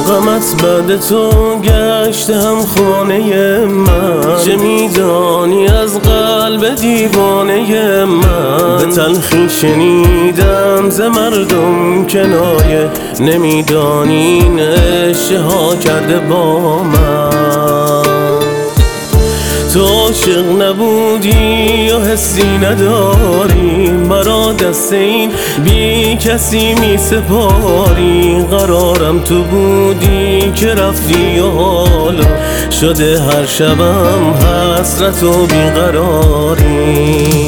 غمت بعد تو گشته هم خانه من، چه میدانی از قلب دیوانه من؟ به تلخی شنیدم ز مردم کنایه، نمیدانی این عشقها کرده با من. تو عاشق نبودی و حسی نداری، مرا دست این بی کسی می سپاری. قرارم تو بودی که رفتی و حالا شده هر شبم حسرت و بیقراری.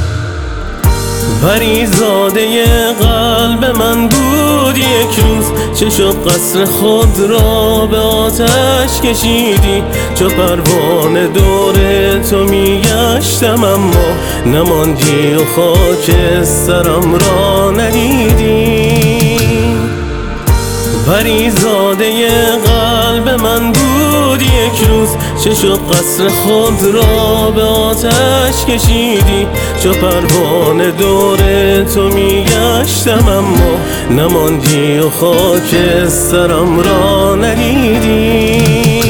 پریزاده قلب من بود یک روز، چه شد قصر خود را به آتش کشیدی. چو پروانه دور تو میگشتم اما نماندی و خاک سرم را ندیدی. پریزاده قلب من بود یک روز، چه شد قصر خود را به آتش کشیدی. چو پروانه دور تو میگشتم اما نماندی و خاک سرم را ندیدی.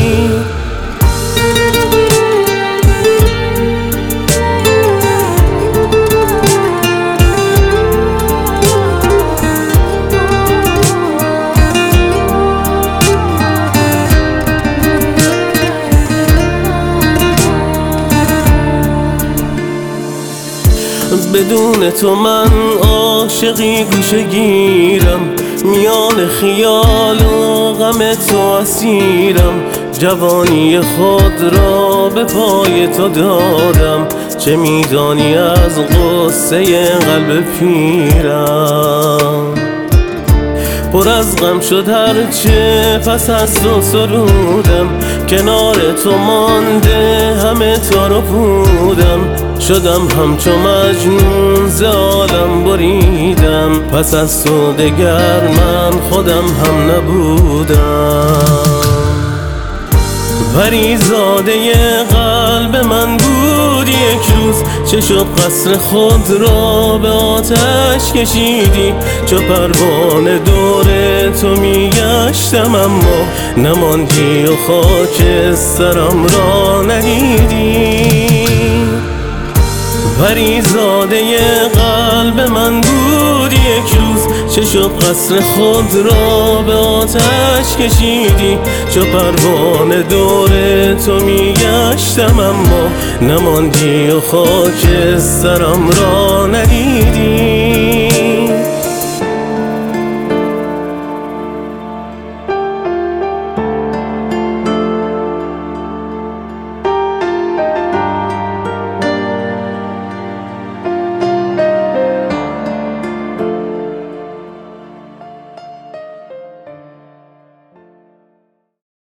بدون تو من عاشقی گوشه گیرم، میان خیال و غم تو اسیرم. جوانی خود را به پای تو دادم، چه میدانی از غصه قلب پیرم. پر از غم شد هرچه پس از تو سرودم، کنار تو مانده همه تا رو بودم. شدم همچو مجنون ز عالم بریدم، پس از تو دگر من خودم هم نبودم. پریزاده قلب من بود یک روز، چه شد قصر خود را به آتش کشیدی. چو پروانه دور تو میگشتم اما نماندی و خاک سرم را ندیدی. پریزاده قلب من بود یک روز، چه شد قصر خود را به آتش کشیدی. چو پروانه دور تو میگشتم اما نماندی و خاک سرم را ندیدی.